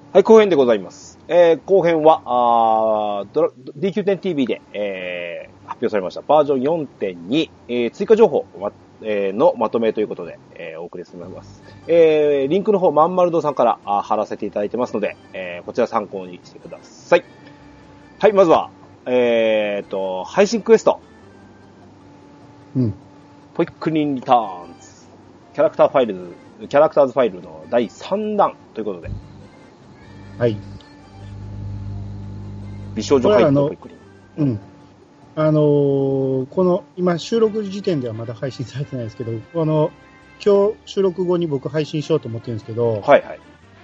はい、後編でございます。後編は、DQ10TV で、発表されましたバージョン 4.2、追加情報、のまとめということで、お送りしております。リンクの方、まんまる堂さんから貼らせていただいてますので、こちら参考にしてください。はい、まずは、配信クエスト。ポイックリンリターンズ。キャラクターズファイルの第3弾ということで。 はい。 美少女ハイプポイックリン。 この、今収録時点ではまだ配信されてないですけど、今日収録後に僕配信しようと思ってるんですけど、 はいはい。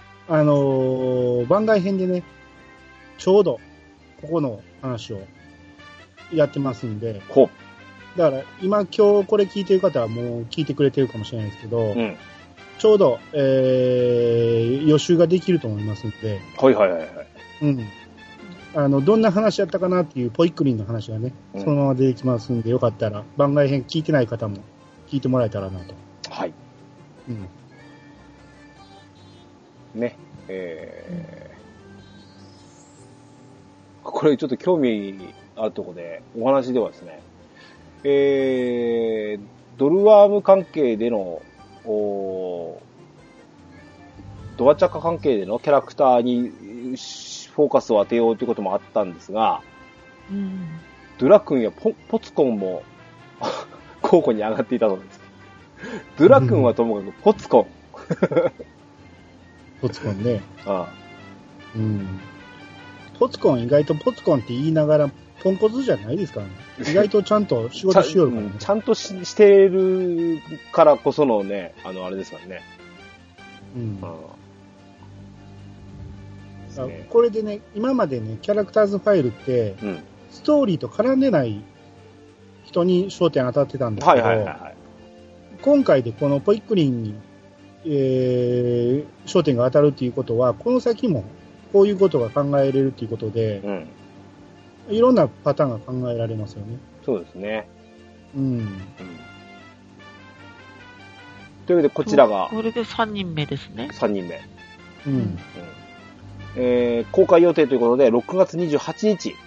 番外編でね、ちょうどここの話をやってますんで、だから今日これ聞いてる方はもう聞いてくれてるかもしれないですけど、ちょうど、予習ができると思いますんで、どんな話やったかなっていうポイックリンの話がね、そのまま出てきますんで、よかったら番外編聞いてない方も聞いてもらえたらなと。 はい。ね。これちょっと興味あるところで、お話ではですね、ドルワーム関係での、ドアチャカ関係でのキャラクターにフォーカスを当てようということもあったんですが、ドゥラ君やポツコンも候補に上がっていたそうです。ドゥラ君はともかくポツコン。 ポツコンね。ポツコン意外とポツコンって言いながらポンコツじゃないですからね。意外とちゃんと仕事しよるからね。 ちゃんとしてるからこそのね、あれですからね。 これでね、今までね、キャラクターズファイルって、ストーリーと絡んでない人に焦点当たってたんですけど、今回でこのポイックリンに、焦点が当たるということは、この先もこういうことが考えれるということで、いろんなパターンが考えられますよね。 そうですね。というわけで、こちらが。 これで3人目ですね。 3人目。公開予定ということで、6月28日、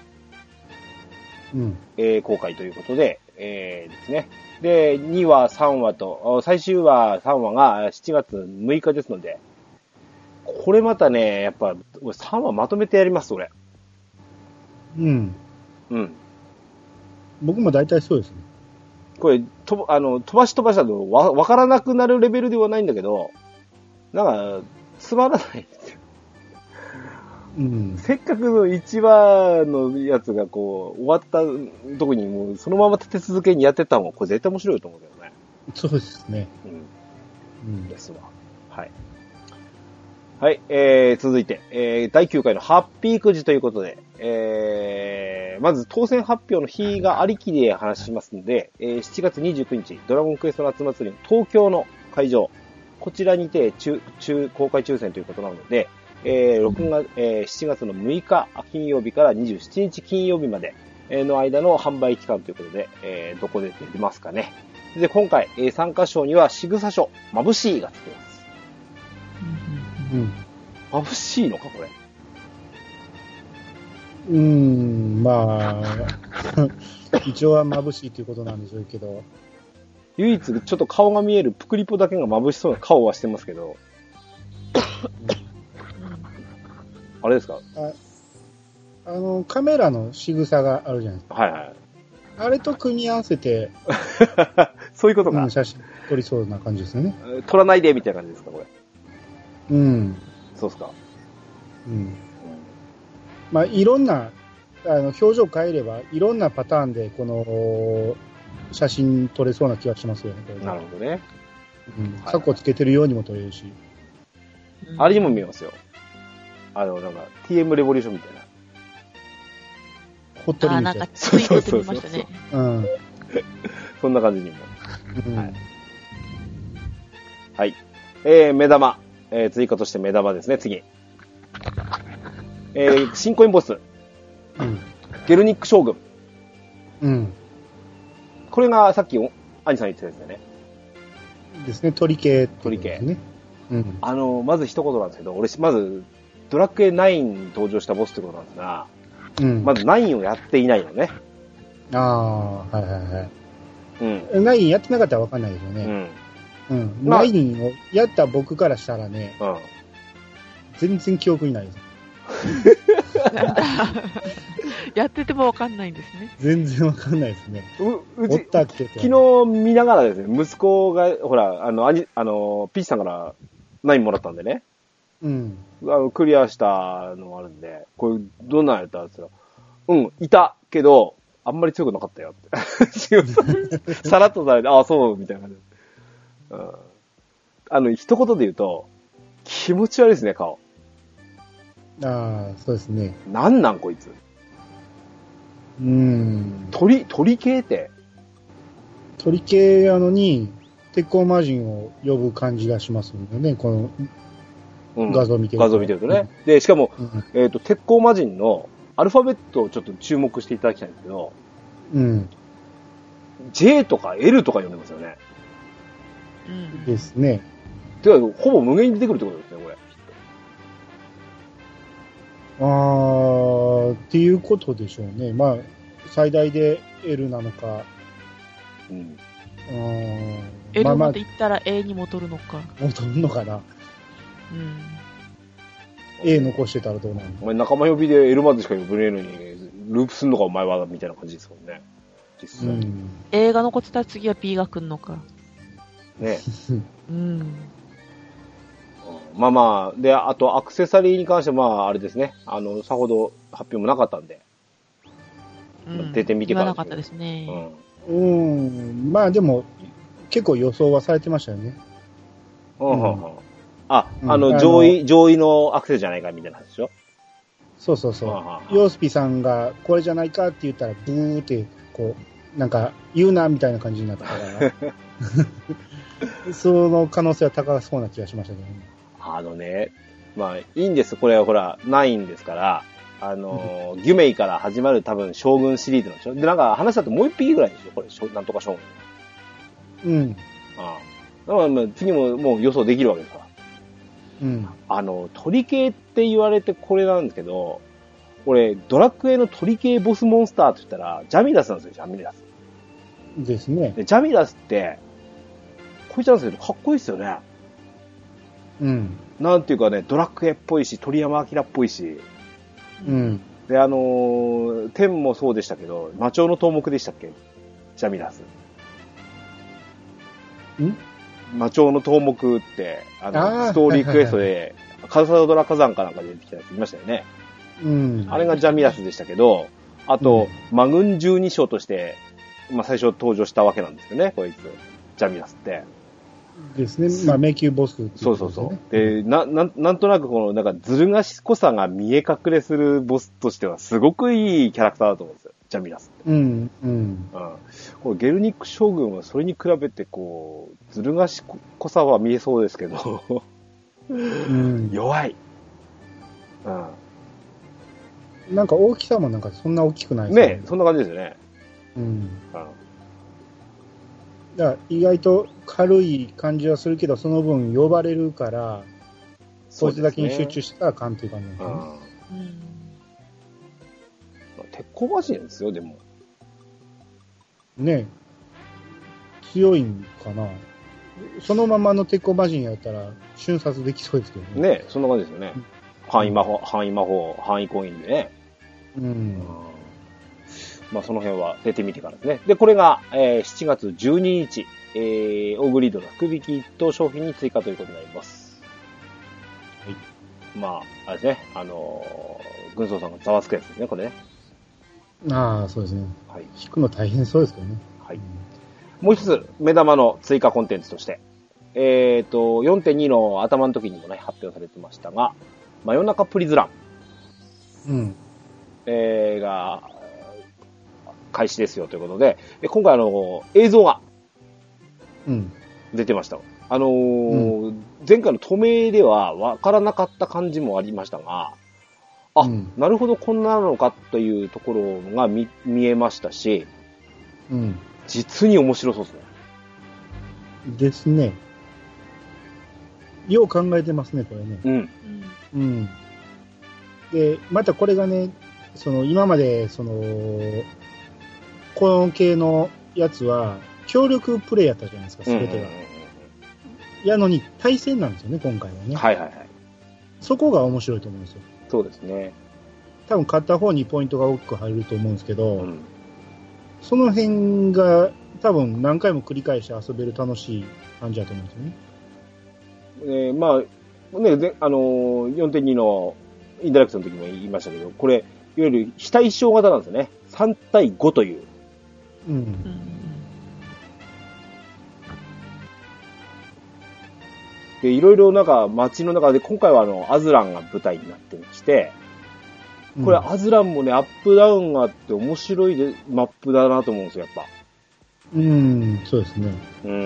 公開ということで、ですね。で、2話、3話と、最終話、3話が7月6日ですので、これまたね、やっぱ、3話まとめてやります、俺。 僕も大体そうですね。 これ、飛ばしだとわからなくなるレベルではないんだけど、なんか、つまらないんですよ。せっかくの1話のやつがこう、終わった時にもうそのまま立て続けにやってたのも、これ絶対面白いと思うけどね。 そうですね。 ですわ。はい。はい、続いて、第9回のハッピーくじということで、まず当選発表の日がありきで話しますので、7月29日、ドラゴンクエスト夏祭りの東京の会場、こちらにて公開抽選ということなので、7月の6日金曜日から27日金曜日までの間の販売期間ということで、どこで出ますかね。で、今回、参加賞には仕草書、眩しいがつきます。眩しいのか、これ。 まあ、一応は眩しいということなんでしょうけど。 唯一、ちょっと顔が見えるプクリポだけが眩しそうな顔はしてますけど。あれですか？ カメラの仕草があるじゃないですか。あれと組み合わせて、 そういうことか。 写真撮りそうな感じですよね。 撮らないでみたいな感じですか、これ。そうですか。 まあ、いろんな、表情変えれば、いろんなパターンで、この、写真撮れそうな気がしますよね。 なるほどね。 カッコつけてるようにも撮れるし。 あれにも見えますよ。なんか、TM レボリューションみたいな。 ほっとりみたいな。 なんかツイートで見ましたね。 そんな感じにも。はい。目玉。追加として目玉ですね、次。新コインボス。ゲルニック将軍。これがさっき、アニさん言ってたやつだよね。 ですね、鳥系。 鳥系。まず一言なんですけど、俺、まず、 ドラクエ9に登場したボスってことなんですが、 うん。 まず9をやっていないのね。 ああ、はいはいはい。 うん。 9やってなかったらわかんないですよね。うん。9をやった僕からしたらね、全然記憶にないです。 やっててもわかんないんですね。 全然わかんないですね。 うち、昨日見ながらですね、息子が、ほら、ピーチさんから9もらったんでね。 うん。 クリアしたのがあるんで、これ、どんなんやったんですよ。いたけど、あんまり強くなかったよって。さらっとされて、ああ、そう、みたいな感じで。一言で言うと、気持ち悪いですね、顔。 ああ、そうですね。 なんこいつ。鳥系って。 鳥系やのに、鉄鋼魔人を呼ぶ感じがしますよね、この画像見てると。 画像見てるとね。で、しかも、鉄鋼魔人のアルファベットをちょっと注目していただきたいんですけど、J とか L とか読んでますよね。 ですね。 てか、ほぼ無限に出てくるってことですね、これ。っていうことでしょうね。まあ、最大で L なのか。 L まで行ったら A に戻るのか。 戻るのかな。A 残してたらどうなるの？ お前仲間呼びで L までしか呼べねえのに、ループすんのかお前は、みたいな感じですもんね。実際。 A が残ってたら次は B が来んのか。 ね。まあまあ、で、あとアクセサリーに関してはまあ、あれですね。さほど発表もなかったんで。出てみてから。 なかったですね。 まあでも、結構予想はされてましたよね。 上位のアクセルじゃないかみたいな話でしょ？そう。 ヨースピさんがこれじゃないかって言ったら、ブーって、こう、なんか言うなみたいな感じになったから、その可能性は高そうな気がしましたけどね。 まあいいんです。これはほら、ないんですから、ギュメイから始まる多分将軍シリーズなんでしょ？で、なんか話だともう一匹ぐらいでしょ？これ、なんとか将軍。だから次ももう予想できるわけですから。鳥系って言われてこれなんですけど、俺、ドラクエの鳥系ボスモンスターって言ったら、ジャミラスなんですよ、ジャミラス。 ですね。 で、ジャミラスって、こいつなんですけど、かっこいいですよね。なんていうかね、ドラクエっぽいし、鳥山明っぽいし。で、天もそうでしたけど、魔鳥の頭目でしたっけ？ジャミラス。魔鳥の頭目って、ストーリークエストで、カサドラ火山かなんかで出てきたやついましたよね。あれがジャミラスでしたけど、あと、魔軍十二将として、まあ最初登場したわけなんですよね、こいつ。ジャミラスって。 ですね。まあ迷宮ボスっていうことですね。そう。で、なんとなくこの、なんかずる賢さが見え隠れするボスとしては、すごくいいキャラクターだと思うんですよ。ジャミラスって。これゲルニック将軍はそれに比べてこう、ずる賢さは見えそうですけど、弱い。 なんか大きさもなんかそんな大きくないですね。そんな感じですよね。 だから意外と軽い感じはするけど、その分呼ばれるから、そいつだけに集中したらあかんっていう感じなんですね。 鉄鋼魔人ですよ、でも。 ね、強いんかな。そのままの鉄鋼魔人やったら瞬殺できそうですけどね。 ね、そんな感じですよね。範囲魔法、範囲コインでね。まあその辺は出てみてからですね。で、これが、7月12日、オーグリードの福引き1等商品に追加ということになります。はい。まあ、あれですね、軍曹さんがざわつくやつですね、これね。 そうですね。はい。引くの大変そうですけどね。 はい。もう一つ、目玉の追加コンテンツとして、4.2 の頭の時にもね、発表されてましたが、真夜中プリズラン。が、開始ですよということで、今回映像が、出てました。前回の透明では分からなかった感じもありましたが、なるほど、こんなのかというところが見えましたし、実に面白そうですね。 ですね。よう考えてますね、これね。 で、またこれがね、今まで、この系のやつは、協力プレイやったじゃないですか、すべてが。やのに、対戦なんですよね、今回はね。 はいはいはい。 そこが面白いと思うんですよ。 そうですね。 多分、勝った方にポイントが大きく入ると思うんですけど、その辺が、多分、何回も繰り返して遊べる楽しい感じだと思うんですよね。 まあ、ね、4.2 のインタラクションの時も言いましたけど、これ、いわゆる非対称型なんですよね。3対5という。 うん。 で、いろいろなんか街の中で、今回はアズランが舞台になってまして、これアズランもね、アップダウンがあって面白いマップだなと思うんですよ、やっぱ。 そうですね。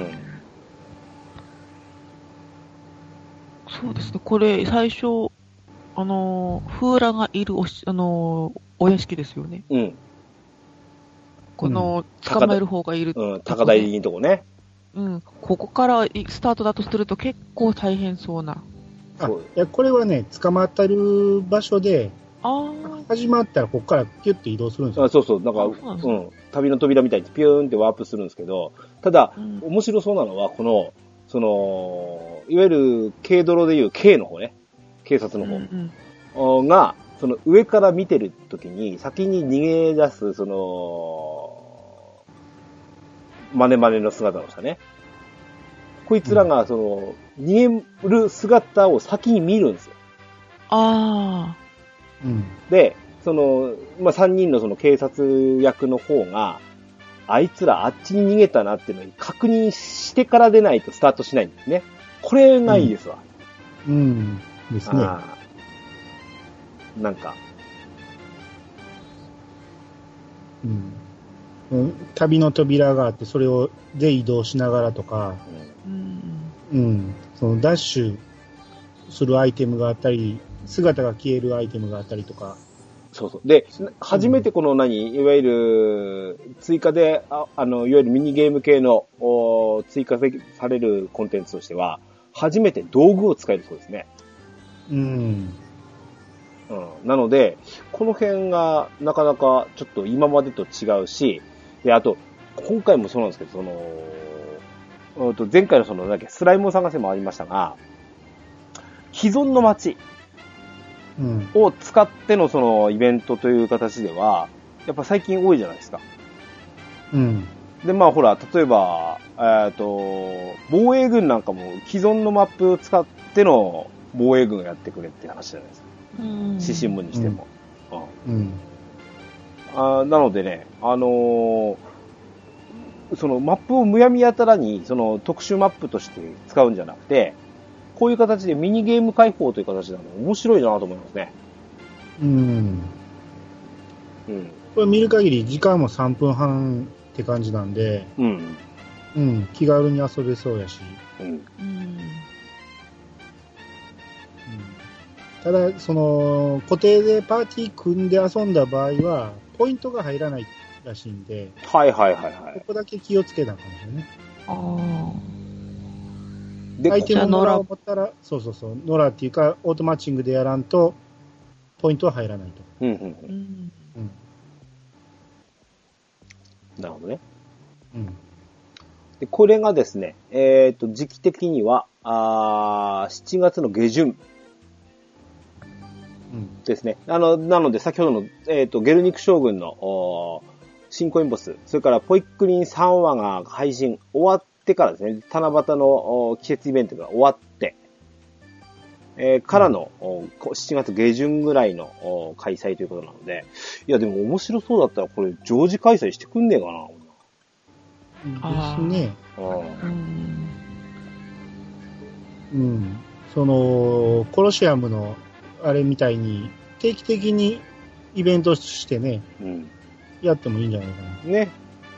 そうですね。これ、最初、風羅がいるお屋敷ですよね。この、捕まえる方がいる。 高台のとこね。 ここからスタートだとすると結構大変そうな。 いや、これはね、捕まってる場所で、始まったらここからピュッと移動するんですよ。 そうそう。なんか、旅の扉みたいにピューンってワープするんですけど、ただ、面白そうなのは、この、いわゆる軽泥でいう K の方ね。警察の方。が、上から見てるときに、先に逃げ出す、マネの姿の人ね。こいつらが、逃げる姿を先に見るんですよ。で、3人の警察役の方が、あいつらあっちに逃げたなっていうのに確認してからでないとスタートしないんですね。これがいいですわ。 ですね。 なんか。 旅の扉があって、それで移動しながらとか、そのダッシュするアイテムがあったり、姿が消えるアイテムがあったりとか。 そうそう。で、初めてこのいわゆる、追加で、いわゆるミニゲーム系の、追加されるコンテンツとしては、初めて道具を使えるそうですね。なので、この辺がなかなかちょっと今までと違うし、で、あと、今回もそうなんですけど、前回のスライムを探せもありましたが、既存の街を使ってのイベントという形では、やっぱ最近多いじゃないですか。で、まあほら、例えば、防衛軍なんかも既存のマップを使っての防衛軍をやってくれって話じゃないですか。指針文にしても。なのでね、そのマップをむやみやたらに特殊マップとして使うんじゃなくて、こういう形でミニゲーム開放という形なの面白いなと思いますね。 これ見る限り時間も3分半って感じなんで、気軽に遊べそうやし。ただ、固定でパーティー組んで遊んだ場合は、ポイントが入らないらしいんで、ここだけ気をつけなあかんですよね。アイテムノラを持ったら、ノラっていうか、オートマッチングでやらんと、ポイントは入らないと。 なるほどね。でこれがですね、時期的には、7月の下旬ですね。なので、先ほどの、ゲルニク将軍の新コインボス、それからポイックリン3話が配信終わってからですね、七夕の季節イベントが終わって、からの7月下旬ぐらいの開催ということなので、いやでも面白そうだったらこれ常時開催してくんねえかな。ですね。コロシアムのあれみたいに定期的にイベントしてね、やってもいいんじゃないかな。 ね。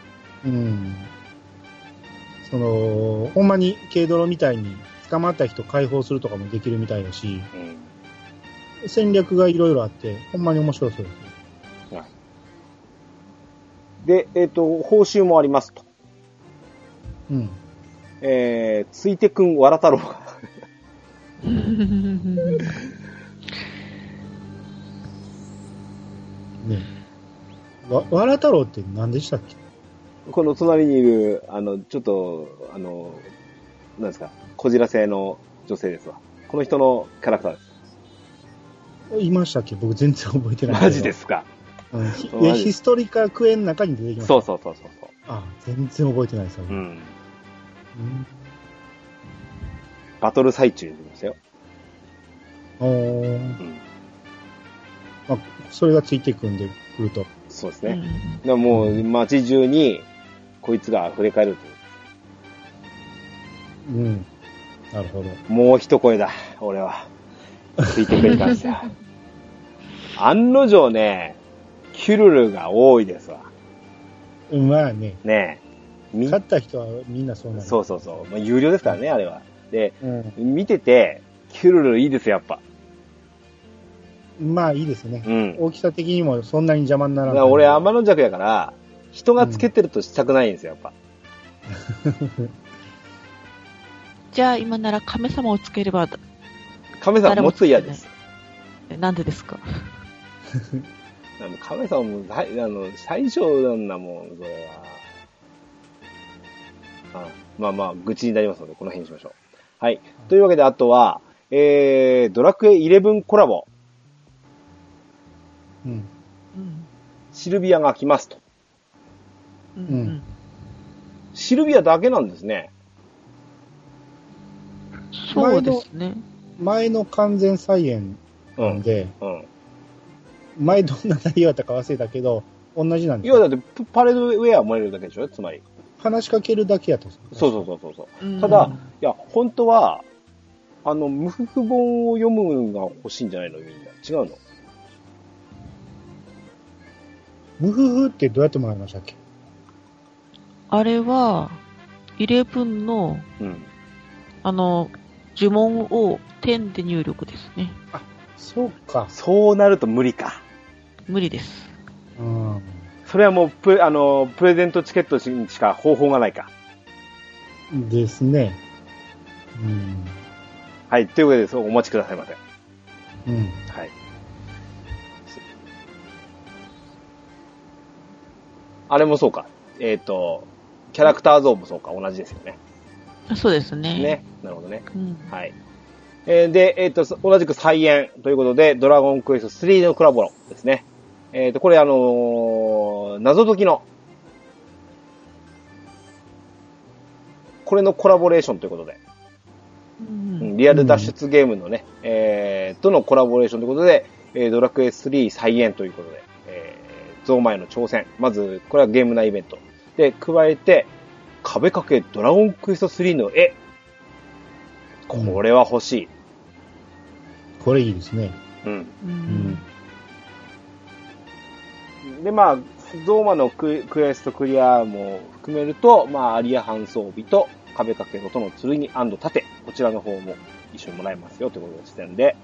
ほんまに軽泥みたいに捕まった人解放するとかもできるみたいだし、戦略がいろいろあって、ほんまに面白そうですよ。 で、報酬もありますと。ついてくんわら太郎がね。わら太郎って何でしたっけ？ この隣にいる、ちょっと、なんですか、こじら製の女性ですわ。この人のキャラクターです。 いましたっけ？僕全然覚えてない。 マジですか。 ヒストリカクエの中に出てきました。 そう。 全然覚えてないです。 バトル最中に出ましたよ。 それがついてくんでくると。 そうですね。でもう街中にこいつが溢れ返るという。 なるほど。 もう一声だ、俺は。ついてくれたんですよ。案の定ね、キュルルが多いですわ。 まあね。 ねえ。勝った人はみんなそうなんです。 そう。まあ、有料ですからね、あれは。で、見てて、キュルルいいですよ、やっぱ。 まあいいですね。大きさ的にもそんなに邪魔にならない。 俺、天の弱やから、人がつけてるとしたくないんですよ、やっぱ。 じゃあ今なら亀様をつければ。 亀様持つ嫌です。 なんでですか？ 亀様も、最初なんだもん、それは。まあ、愚痴になりますので、この辺にしましょう。はい。というわけで、あとは、ドラクエ11コラボ。シルビアが来ますと。シルビアだけなんですね。 そうですね。 前の完全再現なんで、前どんな内容だったか忘れたけど、同じなんですよ。 いや、だってパレードウェアもらえるだけでしょ、つまり。 話しかけるだけやと。 そう。ただ、いや、本当は、無譜本を読むのが欲しいんじゃないのみんな。違うの？ 無譜ってどうやってもらいましたっけ？ あれは、11の、呪文を10で入力ですね。 あ、そうか。 そうなると無理か。 無理です。 それはもうプレゼントチケットにしか方法がないか。 ですね。 はい、というわけで、お待ちくださいませ。はい。あれもそうか。キャラクター像もそうか、同じですよね。 そうですね。 ね。なるほどね。はい。で、同じく再演ということで、ドラゴンクエスト3のコラボですね。これ謎解きの、これのコラボレーションということで、リアル脱出ゲームのね、とのコラボレーションということで、ドラクエ3再演ということで、ゾウマへの挑戦。まず、これはゲーム内イベント。で、加えて、壁掛けドラゴンクエスト3の絵。これは欲しい。 これいいですね。 で、まあ、ゾーマのクエストクリアも含めると、まあ、アリアハン装備と壁掛けごとの剣&盾、こちらの方も一緒にもらえますよということでしてるんで、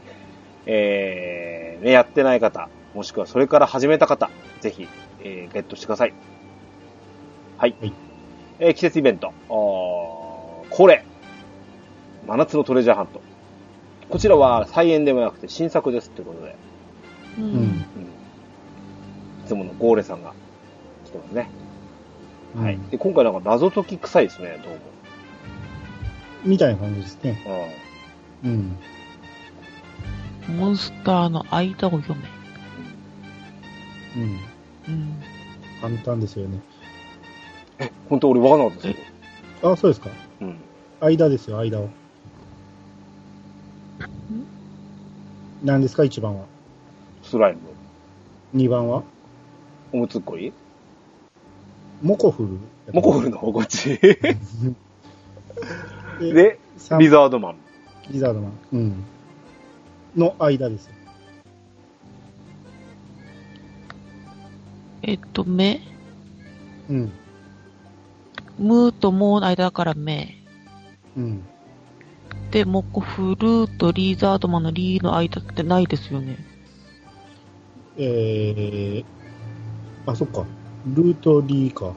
やってない方、もしくはそれから始めた方、ぜひ、ゲットしてください。はい。季節イベント、恒例、真夏のトレジャーハント。こちらは再演でもなくて新作ですってことで。いつものゴーレさんが来てますね。はい。で、今回なんか謎解き臭いですね、どうも。 みたいな感じですね。 モンスターの間を読め。 簡単ですよね。 本当俺わかんなかったですよ。あ、そうですか。間ですよ、間を。何ですか、1番は。 スライム。 2番はおむつっこいモコフル。 モコフルの方こっち。で、リザードマン。 リザードマン。の間ですよ。 目ムーとモーの間だから目。で、モコフルとリザードマンのリーの間ってないですよね。 あ、そっか。ルートリーか。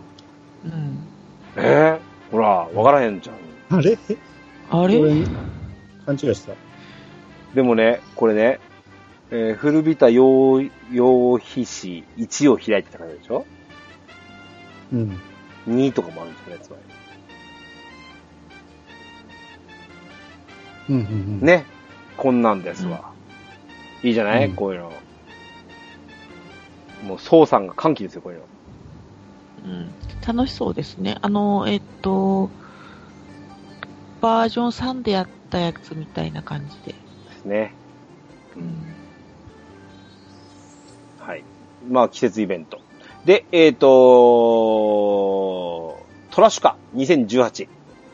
ほら、わからへんじゃん。 あれ勘違いした。 でもね、これね、 古びた羊皮紙1を開いてた感じでしょ？ うん。 2とかもあるんですよね、つまり。うんうんうん。 ね。こんなんですわ。いいじゃない、こういうの。もう、宋さんが歓喜ですよ、こういうの。 うん。楽しそうですね。バージョン3でやったやつみたいな感じで。 ですね。 うん。 はい。まあ、季節イベント。で、トラッシュカ2018。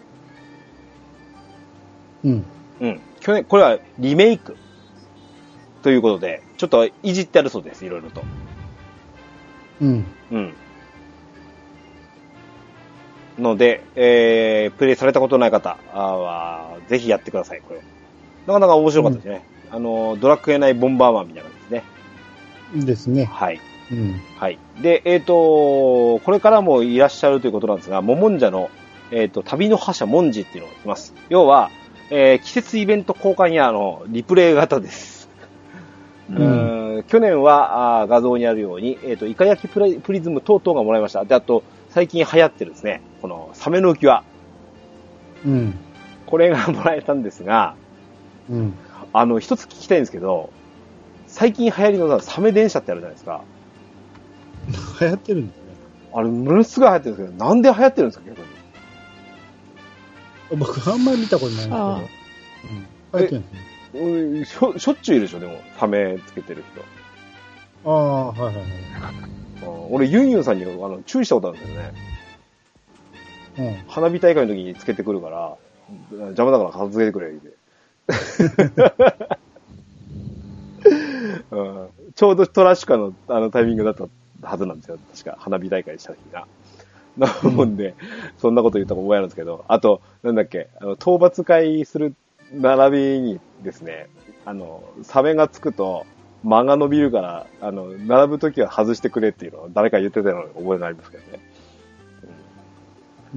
うん。 うん。去年、これはリメイク。ということで、ちょっといじってあるそうです、いろいろと。 うん。 うん。ので、プレイされたことない方は、ぜひやってください、これ。なかなか面白かったですね。ドラクエ内ボンバーマンみたいな感じですね。ですね。 はい。 うん。 はい。で、これからもいらっしゃるということなんですが、モモンジャの、旅の覇者モンジっていうのが来ます。要は、季節イベント交換やリプレイ型です。去年は画像にあるように、イカ焼きプリズム等々がもらいました。で、あと、最近流行ってるですね、このサメの浮き輪。 うん。 これがもらえたんですが、 うん。 一つ聞きたいんですけど、最近流行りのサメ電車ってあるじゃないですか。 流行ってるんですね。 あれ、ものすごい流行ってるんですけど、なんで流行ってるんですか、逆に。 僕、あんまり見たことないんですけど。うん。流行ってるんですね。 しょっちゅういるでしょ、でも、サメつけてる人。ああ、はいはいはい。 俺、ユンユンさんに注意したことあるんですよね。うん。花火大会の時につけてくるから、邪魔だから片付けてくれ、言うて。うん、ちょうどトラッシュカのタイミングだったはずなんですよ。確か、花火大会した時が。なもんで、そんなこと言ったら覚えあるんですけど、あと、なんだっけ、討伐会する並びにですね、サメがつくと、間が伸びるから、並ぶときは外してくれっていうのを誰か言ってたのを覚えがありますけどね。 うん。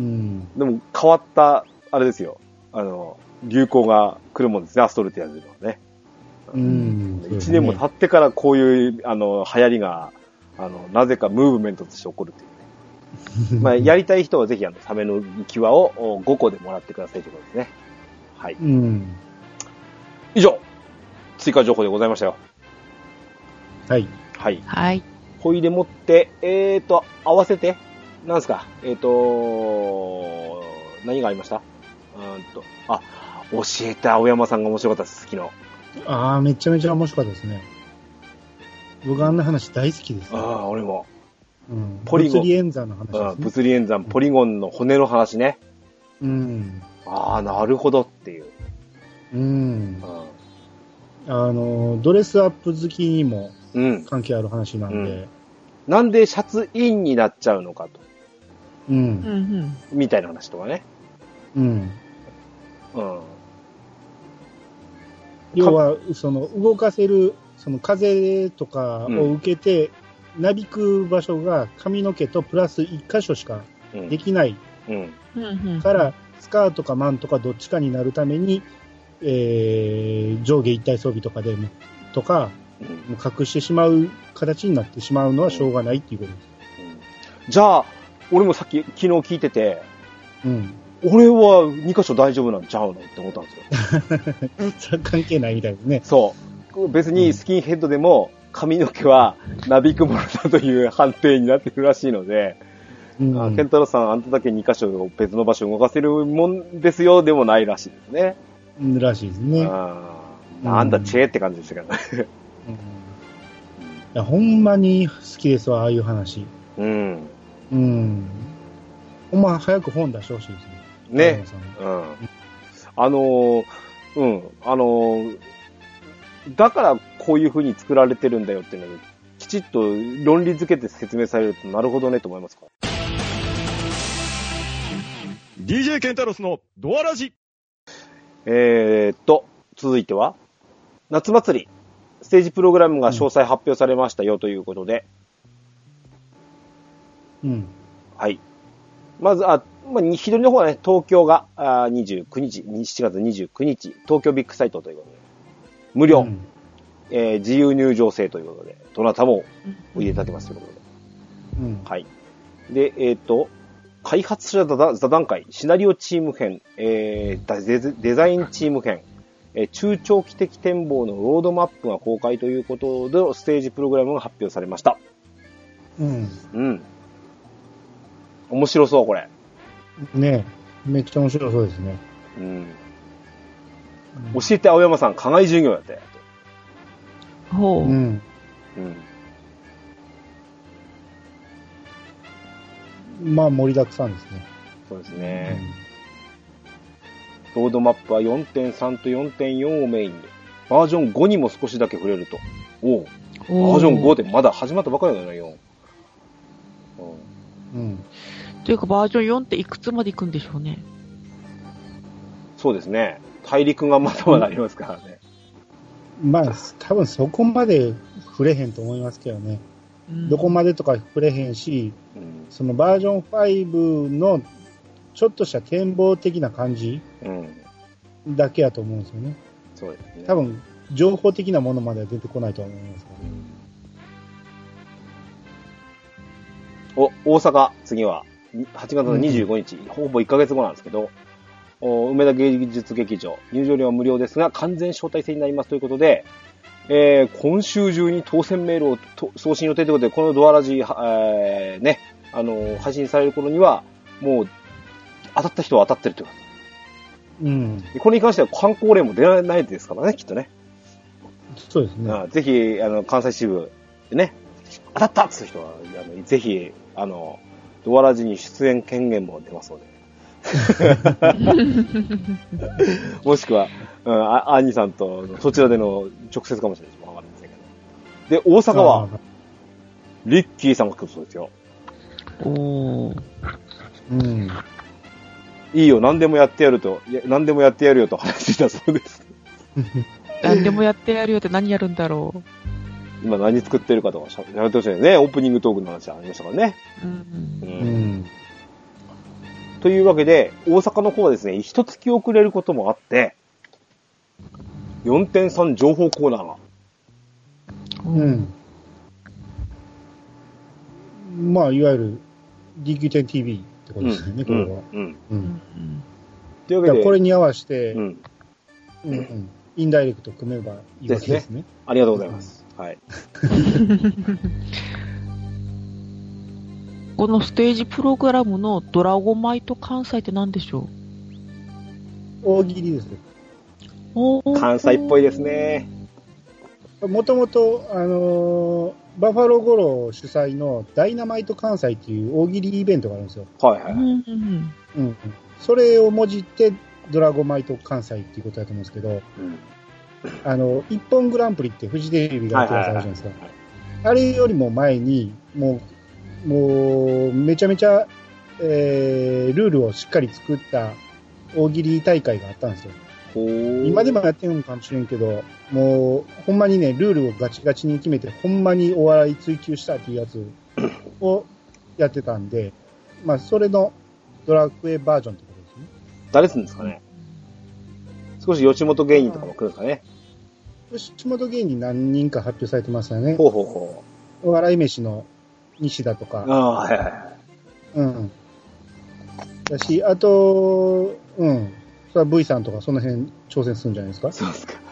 でも、変わった、あれですよ。流行が来るもんですね、アストルティアというのはね。1年も経ってからこういう、流行りが、なぜかムーブメントとして起こるっていうね。まあ、やりたい人はぜひ、サメの浮き輪を5個でもらってくださいということですね。はい。以上、追加情報でございましたよ。 はい。 はい。 はい。 ほいでもって、合わせて、なんすか、何がありました教えて青山さんが面白かったです、昨日。 ああ、めちゃめちゃ面白かったですね。僕あんな話大好きです、ね。 ああ、俺も。 うん。物理演算の話ですね。 物理演算、ポリゴンの骨の話ね。 うん。 ああ、なるほどっていう。 うん。ドレスアップ好きにも関係ある話なんで。 なんでシャツインになっちゃうのかと。 うん。 みたいな話とかね。 うん。要は、動かせる、風とかを受けて、なびく場所が髪の毛とプラス1箇所しかできない。から、スカートかマントかどっちかになるために、上下一体装備とかでも、もう隠してしまう形になってしまうのはしょうがないっていうことです。 じゃあ、俺も昨日聞いてて、俺は2箇所大丈夫なんちゃうのって思ったんですよ。 それ関係ないみたいですね。 そう。別にスキンヘッドでも髪の毛はなびくものだという判定になってるらしいので、ケンタロウさん、あんただけ2箇所別の場所を動かせるもんですよ、でもないらしいですね。 らしいですね。 なんだ、チェーって感じでしたけどね。 いや、ほんまに好きですわ、ああいう話。ほんま早く本出してほしいですね。 だからこういう風に作られてるんだよっていうのをきちっと論理づけて説明されるとなるほどねと思いますか。 DJ ケンタロスのドアラジ。 続いては夏祭りステージプログラムが詳細発表されましたよということで、はい。まず左の方はね、東京が29日、7月29日、東京ビッグサイトということで、無料。 自由入場制ということで、どなたもお入れいただけますということで。うん。はい。で、開発者座談会、シナリオチーム編、デザインチーム編、中長期的展望のロードマップが公開ということで、ステージプログラムが発表されました。うん。うん。面白そう、これ。 ねえ。めっちゃ面白そうですね。うん。 教えて青山さん、課外授業やって。 ほう。うん。うん。 まあ、盛りだくさんですね。 そうですね。ロードマップは 4.3 と 4.4 をメインに、バージョン5にも少しだけ触れると。おう。バージョン5でまだ始まったばかりだよね、4。 うん。というか、バージョン4っていくつまで行くんでしょうね。 そうですね。大陸がまだまだありますからね。 まあ、多分そこまで触れへんと思いますけどね。どこまでとか触れへんし、そのバージョン5のちょっとした展望的な感じだけやと思うんですよね。 そうですね。 多分、情報的なものまでは出てこないと思いますからね。大阪、次は、8月の25日、ほぼ1ヶ月後なんですけど、梅田芸術劇場、入場料は無料ですが、完全招待制になりますということで、今週中に当選メールを送信予定ということで、このドアラジ、ね、配信される頃には、もう、当たった人は当たってるということ。うん。これに関しては、観光例も出ないですからね、きっとね。 そうですね。 ぜひ、関西支部でね、当たったっていう人は、ぜひ、ドアラジに出演権限も出ますので。もしくは、アニさんとそちらでの直接かもしれないし、わかりませんけど。で、大阪は、リッキーさんが来るそうですよ。 おー。 うん。 いいよ、何でもやってやると、何でもやってやるよと話してたそうです。 何でもやってやるよって何やるんだろう。 今何作ってるかとかやめてほしいよね。オープニングトークの話ありましたからね。というわけで、大阪の方はですね、一月遅れることもあって、4.3 情報コーナーが。 うん。まあ、いわゆる DQ10TV ってことですよね、これは。 というわけで、 これに合わせて、インダイレクト組めばいいわけですね。 ありがとうございます。はい。 このステージプログラムのドラゴマイト関西って何でしょう？大喜利ですよ。関西っぽいですね。 もともと、バファローゴロ主催のダイナマイト関西っていう大喜利イベントがあるんですよ。 はいはい。 それをもじってドラゴマイト関西っていうことだと思うんですけど、一本グランプリってフジテレビがやってるやつあるじゃないですか。あれよりも前に、もう、めちゃめちゃ、ルールをしっかり作った大喜利大会があったんですよ。今でもやってるのかもしれんけど、もう、ほんまにね、ルールをガチガチに決めて、ほんまにお笑い追求したっていうやつをやってたんで、まあ、それのドラクエバージョンってことですね。 誰するんですかね。少し吉本芸人とかも来るんですかね。 吉本芸人何人か発表されてましたね。お笑い飯の西田とか。 はいはいはい。 うん。だし、あと、それは V さんとかその辺挑戦するんじゃないですか。 そうですか。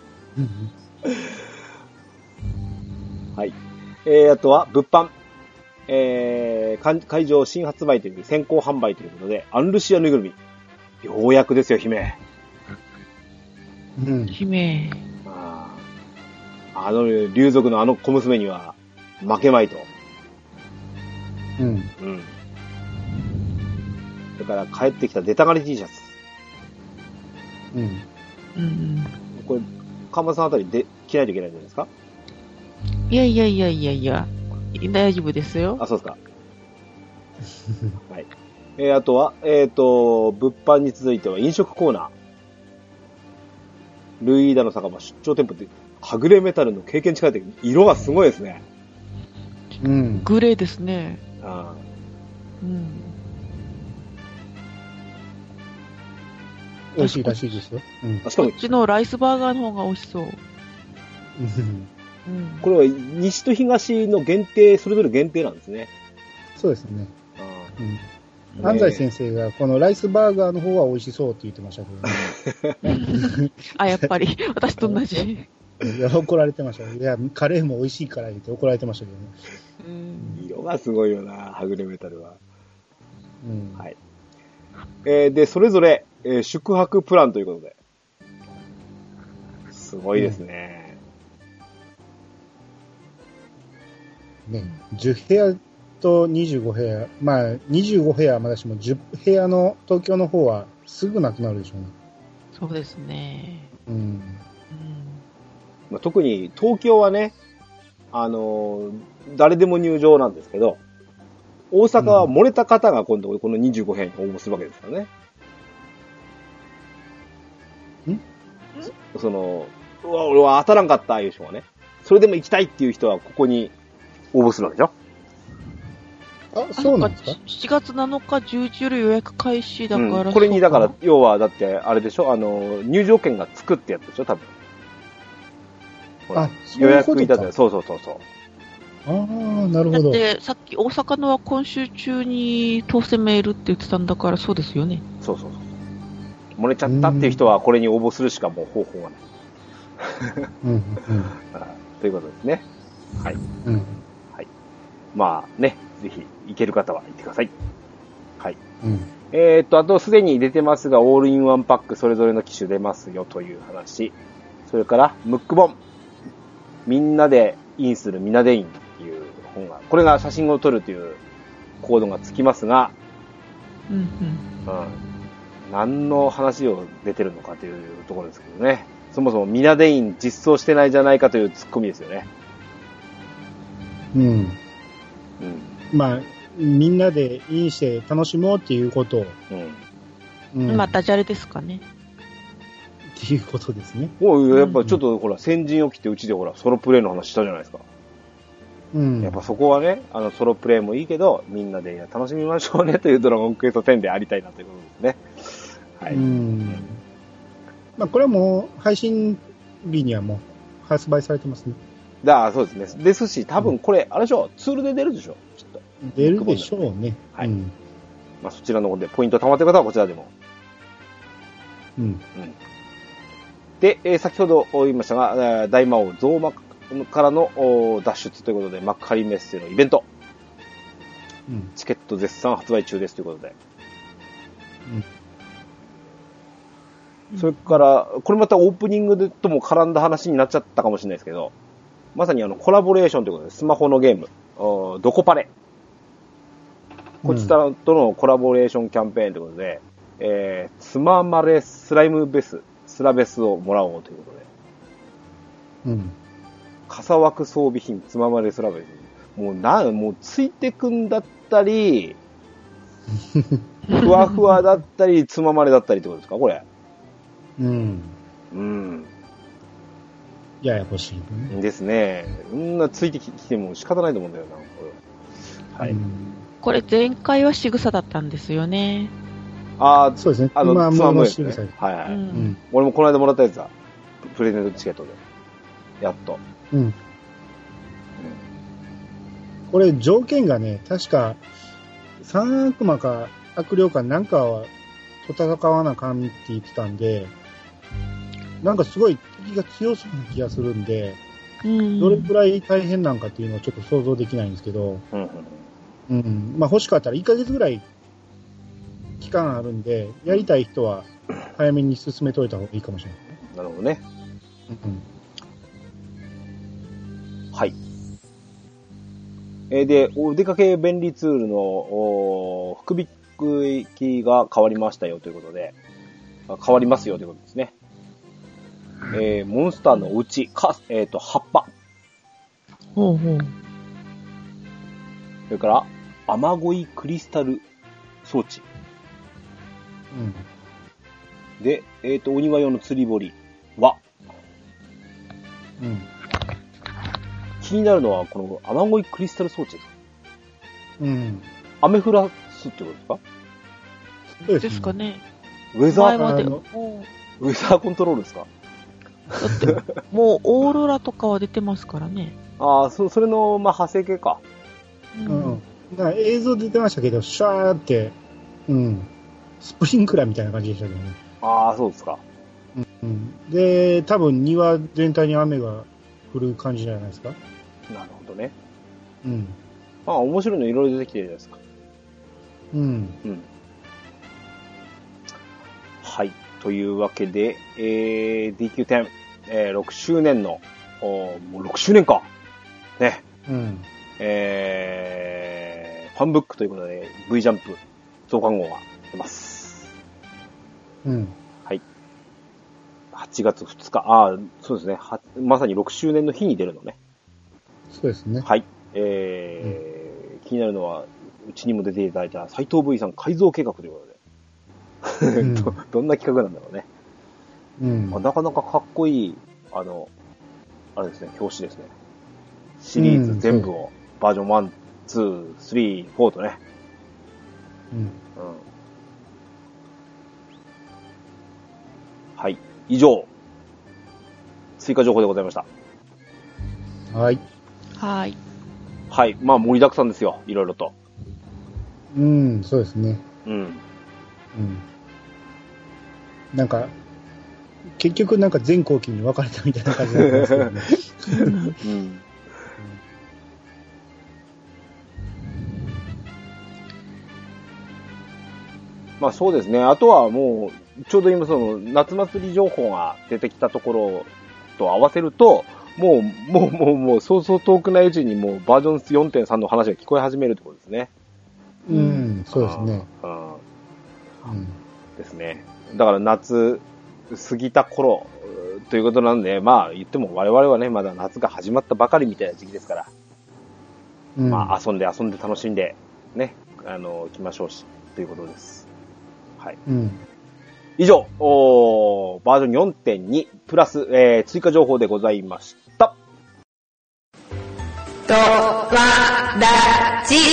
はい。あとは、物販。会場新発売という先行販売ということで、アンルシアぬいぐるみ。ようやくですよ、姫。 姫。 竜族の小娘には負けまいと。だから帰ってきた出たがり T シャツ。これ、看板さんあたりで着ないといけないんじゃないですか？ いや、大丈夫ですよ。 あ、そうですか。はい。あとは、物販に続いては飲食コーナー。ルイーダの酒場出張店舗って、はぐれメタルの経験値変えて、色がすごいですね。 グレーですね。 美味しいらしいですよ。 しかもこっちのライスバーガーの方が美味しそう。 これは西と東の限定、それぞれ限定なんですね。 そうですね。安西先生がこのライスバーガーの方は美味しそうって言ってましたけどね。 あ、やっぱり、私と同じ。 いや、怒られてました。いや、カレーも美味しいから言って怒られてましたけどね。 色がすごいよな、はぐれメタルは。はい。で、それぞれ、宿泊プランということで。すごいですね。 ね、10部屋と25部屋。まあ、25部屋はまだしも10部屋の東京の方はすぐなくなるでしょうね。 そうですね。 まあ、特に東京はね、誰でも入場なんですけど、大阪は漏れた方が今度この25部屋に応募するわけですからね。俺は当たらんかったいう人がね、それでも行きたいっていう人はここに応募するわけでしょ。 あ、そうなんですか？ 7 月7日11夜予約開始だから、 これにだから、要はだって、あれでしょ、入場券がつくってやつでしょ、多分。予約いただいて、そう。 ああ、なるほど。 だって、さっき大阪のは今週中に当選メールって言ってたんだから、そうですよね。 そう。漏れちゃったっていう人はこれに応募するしかもう方法がない。ということですね。はい。はい。まあね、ぜひ行ける方は行ってください。はい。あとすでに出てますが、オールインワンパックそれぞれの機種出ますよという話。それから、ムック本。みんなでインするみなでインっていう本が、これが写真を撮るというコードがつきますが、何の話を出てるのかというところですけどね。そもそもミナデイン実装してないじゃないかというツッコミですよね。 まあ、みんなでインして楽しもうっていうことを。 まあ、ダジャレですかね。 っていうことですね。 やっぱちょっとほら、先陣を切ってうちでほら、ソロプレイの話したじゃないですか。やっぱそこはね、ソロプレイもいいけど、みんなで楽しみましょうねというドラゴンクエスト10でありたいなということですね。はい。 まあ、これはもう、配信日にはもう、発売されてますね。 そうですね。ですし、多分これ、あれでしょ、ツールで出るでしょ、きっと。 出るでしょうね。 はい。まあ、そちらの方でポイント貯まってる方はこちらでも。で、先ほど言いましたが、大魔王ゾーマからの脱出ということで、幕張メッセのイベント。チケット絶賛発売中ですということで。それから、これまたオープニングでとも絡んだ話になっちゃったかもしれないですけど、まさにコラボレーションということで、スマホのゲーム、ドコパレ。こちらとのコラボレーションキャンペーンということで、つままれスライムベス、スラベスをもらおうということで。傘枠装備品、つままれスラベス。もうついてくんだったり、ふわふわだったり、つままれだったりってことですか、これ。 ややこしい。 ですね。そんなついてきても仕方ないと思うんだよな、これ。はい。 これ前回は仕草だったんですよね。 そうですね。今もの仕草。 俺もこの間もらったやつだ。プレゼントチケットで。やっと。 これ条件がね、確か、三悪魔か悪霊かなんかは、と戦わなあかんって言ってたんで、なんかすごい敵が強そうな気がするんで、どれくらい大変なんかっていうのはちょっと想像できないんですけど、まあ欲しかったら1ヶ月ぐらい期間あるんで、やりたい人は早めに進めといた方がいいかもしれない。 なるほどね。はい。で、お出かけ便利ツールの福引きが変わりましたよということで、変わりますよということですね。モンスターのうち、葉っぱ。それから、雨乞いクリスタル装置。で、お庭用の釣り堀は、気になるのは、この雨乞いクリスタル装置ですか？雨降らすってことですか？ そうですかね。 ウェザーコントロールですか？ だって、もうオーロラとかは出てますからね。 ああ、それの、まあ、派生系か。 うん。だから映像出てましたけど、シャーって、うん。スプリンクラーみたいな感じでしたけどね。 ああ、そうですか。 うん。で、多分庭全体に雨が降る感じじゃないですか。 なるほどね。 うん。 まあ、面白いのいろいろ出てきてるじゃないですか。 うん。 うん。はい。というわけで、DQ10、6周年の、もう6周年か。ね。 うん。 ファンブックということで、V ジャンプ増刊号が出ます。 うん。 はい。8月2日、そうですね。まさに6周年の日に出るのね。 そうですね。 はい。気になるのは、うちにも出ていただいた斉藤 V さん改造計画ということで。うん、どんな企画なんだろうね。うん。なかなかかっこいい、あれですね、表紙ですね。シリーズ全部を、バージョン1、2、3、4とね。うん。うん。はい。以上、追加情報でございました。 はい。 はい。 はい。まあ、盛りだくさんですよ。いろいろと。 うん、そうですね。 うん。うん。 なんか、結局なんか全後期に分かれたみたいな感じなんですけどね。うん。 まあそうですね。あとはもう、ちょうど今その夏祭り情報が出てきたところと合わせると、もう、そうそう遠くないうちにもうバージョン 4.3 の話が聞こえ始めるところですね。 うん、そうですね。 うん。ですね。だから夏過ぎた頃ということなんで、まあ言っても我々はね、まだ夏が始まったばかりみたいな時期ですから、うん、まあ遊んで楽しんで、ね、行きましょうし、ということです。はい。うん、以上、バージョン 4.2 プラス、追加情報でございました。 ドワラジ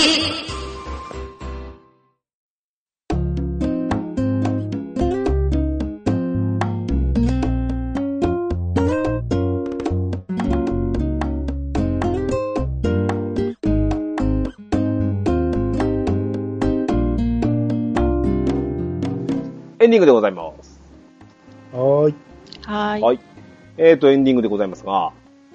エンディングでございます。 はい。 はい。エンディングでございますが、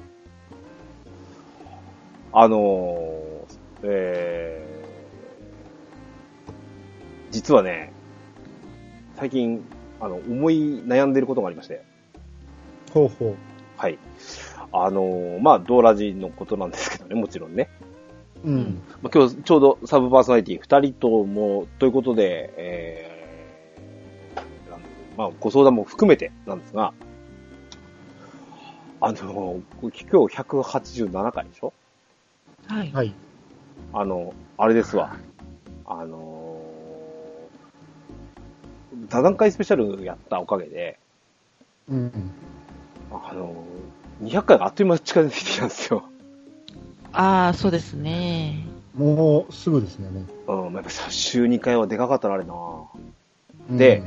実はね、最近、思い悩んでいることがありまして。 ほうほう。 はい。まあ、ドーラジのことなんですけどね、もちろんね。うん。まあ、今日、ちょうどサブパーソナリティ2人とも、ということで、まあ、ご相談も含めてなんですが、今日187回でしょ？ はい。はい。 あれですわ。座談会スペシャルやったおかげで、うん。200回があっという間に近づいてきたんですよ。 ああ、そうですね。 もうすぐですよね。 うん、やっぱ週2回はでかかったな、あれな。で、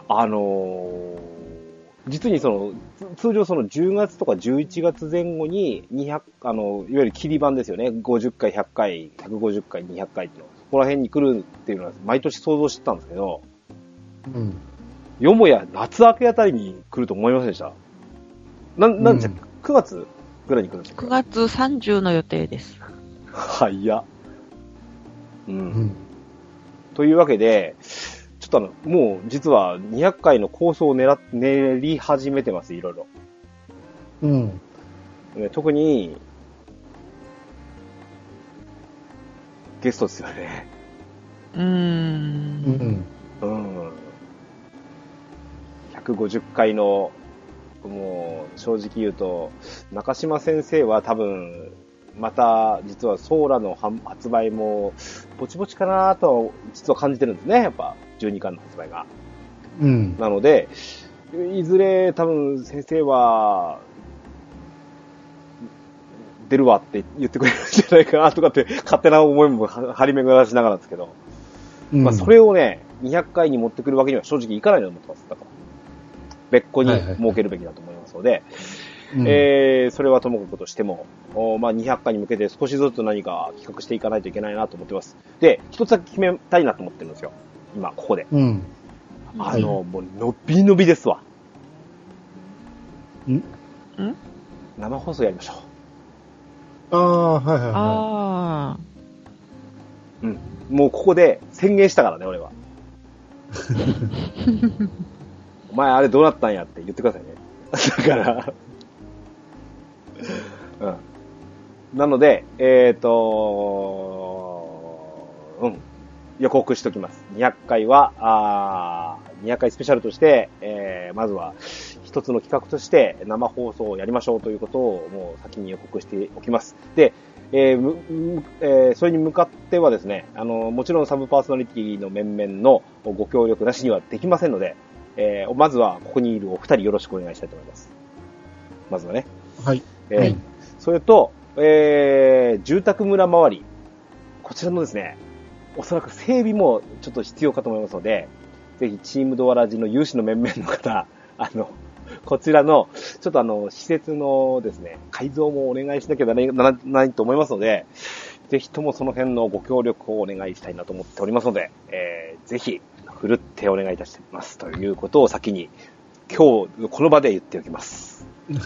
実に通常10月とか11月前後に200、いわゆる切り版ですよね。50回、100回、150回、200回っていうの。そこら辺に来るっていうのは毎年想像してたんですけど、うん。よもや夏明けあたりに来ると思いませんでした。なんじゃ、9月ぐらいに来るんですか？ 9 月30の予定です。 早っ。うん。というわけで、ちょっともう実は200回の構想を練り始めてます、いろいろ。うん。特に、ゲストですよね。うん。150回の、もう正直言うと、中島先生は多分、また実はソーラの発売もぼちぼちかなと実は感じてるんですね、やっぱ12巻の発売が。うん。なので、いずれ多分先生は出るわって言ってくれるんじゃないかなとかって勝手な思いも張り巡らしながらですけど、まあそれをね、200回に持ってくるわけには正直いかないと思ってます。だから別個に設けるべきだと思いまますので、それはともかくとしても、200回に向けて少しずつ何か企画していかないといけないなと思ってます。で、一つだけ決めたいなと思ってるんですよ。今、ここで。もう、伸び伸びですわ。生放送やりましょう。 もうここで宣言したからね、俺は。お前あれどうなったんやって言ってくださいね。だから、なので、予告しときます。200回は、200回スペシャルとして、まずは、一つの企画として生放送をやりましょうということをもう先に予告しておきます。で、それに向かってはですね、もちろんサブパーソナリティの面々のご協力なしにはできませんので、まずはここにいるお二人よろしくお願いしたいと思います。まずはね。 はい。 それと、住宅村周り、こちらのですね、おそらく整備もちょっと必要かと思いますので、ぜひチームドアラジの有志の面々の方、こちらの、ちょっと施設のですね、改造もお願いしなきゃならないと思いますので、ぜひともその辺のご協力をお願いしたいなと思っておりますので、ぜひ、ふるってお願いいたしますということを先に、今日、この場で言っておきます。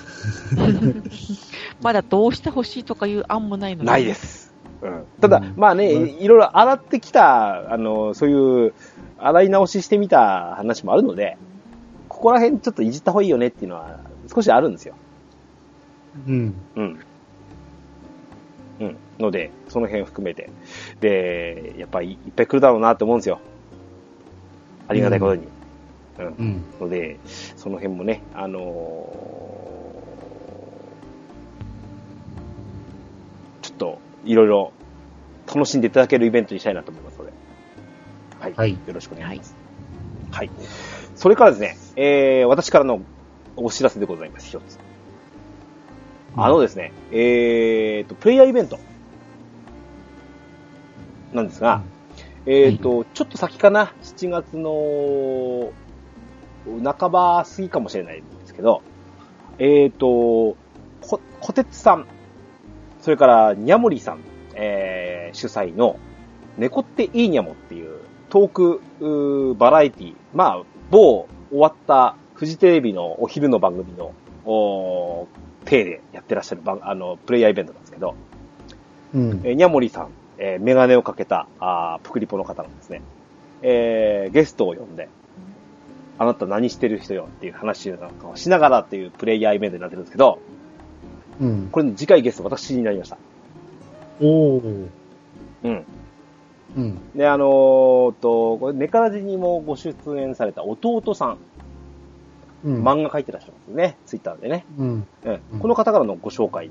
まだどうしてほしいとかいう案もないので。 ないです。ただ、いろいろ洗ってきた、そういう、洗い直ししてみた話もあるので、ここら辺ちょっといじった方がいいよねっていうのは少しあるんですよ。ので、その辺含めて。で、やっぱりいっぱい来るだろうなって思うんですよ。ありがたいことに。ので、その辺もね、ちょっといろいろ楽しんでいただけるイベントにしたいなと思いますので。はい。よろしくお願いします。はい。それからですね、私からのお知らせでございます、一つ。ですね、プレイヤーイベントなんですが、ちょっと先かな、7月の半ば過ぎかもしれないんですけど、こてつさん、それからにゃもりさん、主催の猫っていいにゃもっていうトークバラエティ、某終わったフジテレビのお昼の番組の体でやってらっしゃるプレイヤーイベントなんですけど、にゃもりさん、メガネをかけたプクリポの方なんですね。ゲストを呼んで、あなた何してる人よっていう話なんかをしながらっていうプレイヤーイベントになってるんですけど、これの次回ゲスト私になりました。で、これネカラジにもご出演された弟さん、漫画描いてらっしゃるんですね、ツイッターでね。この方からのご紹介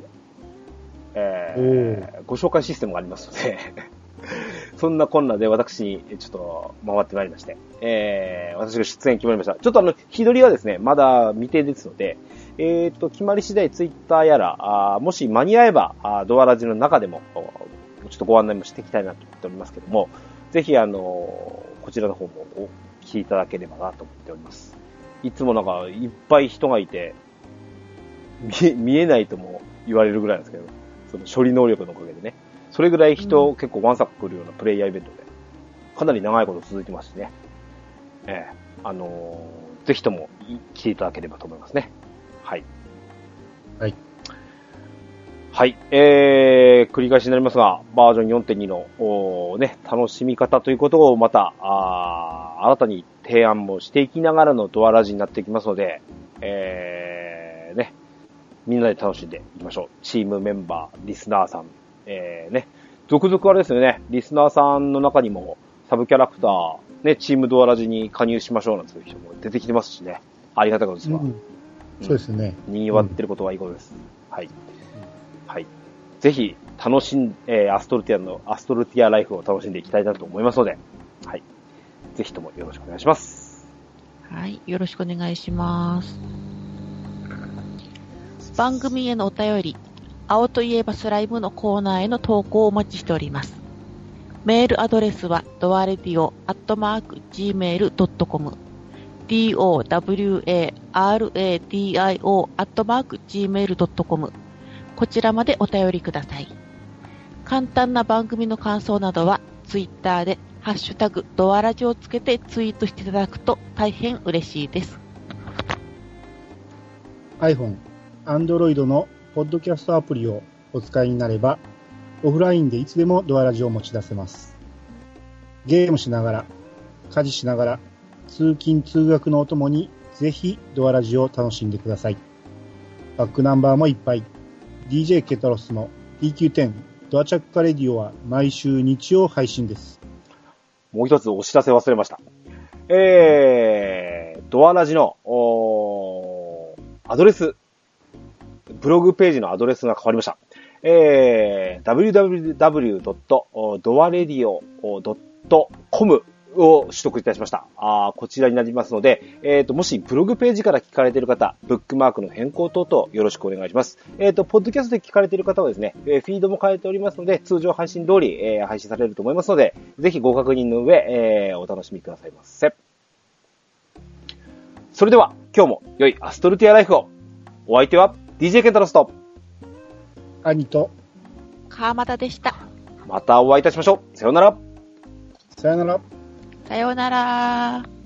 で、ご紹介システムがありますので、そんなこんなで私にちょっと回ってまいりまして、私が出演決まりました。ちょっと日取りはですね、まだ未定ですので、決まり次第ツイッターやら、もし間に合えば、ドアラジの中でも、ちょっとご案内もしていきたいなと思っておりますけども、ぜひこちらの方もお聞きいただければなと思っております。いつもなんかいっぱい人がいて、見えないとも言われるぐらいなんですけど、その処理能力のおかげでね、それぐらい人、結構ワンサック来るようなプレイヤーイベントで、かなり長いこと続いてますしね、ぜひとも来ていただければと思いますね。はい。はい。繰り返しになりますが、バージョン 4.2 の、楽しみ方ということをまた、新たに提案もしていきながらのドアラジになっていきますので、みんなで楽しんでいきましょう。チームメンバー、リスナーさん、続々あれですよね、リスナーさんの中にも、サブキャラクター、チームドアラジに加入しましょうなんていう人も出てきてますしね。ありがたいことですわ。 そうですね。 賑わってることはいいことです。はい。はい。ぜひ、アストルティアライフを楽しんでいきたいなと思いますので、はい。ぜひともよろしくお願いします。 はい。よろしくお願いします。番組へのお便り、青といえばスライムのコーナーへの投稿をお待ちしております。メールアドレスは、doaradio@gmail.com dowaradio@gmail.com こちらまでお便りください。簡単な番組の感想などはツイッターでハッシュタグドアラジをつけてツイートしていただくと大変嬉しいです。 iPhone、Android のポッドキャストアプリをお使いになればオフラインでいつでもドアラジを持ち出せます。ゲームしながら、家事しながら、通勤通学のお供にぜひドアラジを楽しんでください。バックナンバーもいっぱい。DJ ケタロスの DQ10 ドアチャッカレディオは毎週日曜配信です。 もう一つお知らせ忘れました。ドアラジのアドレス、ブログページのアドレスが変わりました。www.doaradio.com を取得いたしました。こちらになりますので、もしブログページから聞かれている方、ブックマークの変更等々よろしくお願いします。ポッドキャストで聞かれている方はですね、フィードも変えておりますので、通常配信通り、配信されると思いますので、ぜひご確認の上、お楽しみくださいませ。それでは、今日も良いアストルティアライフを。お相手は DJ ケンタロスと、 兄と、 川又でした。 またお会いいたしましょう。さようなら。 さようなら。 さようなら。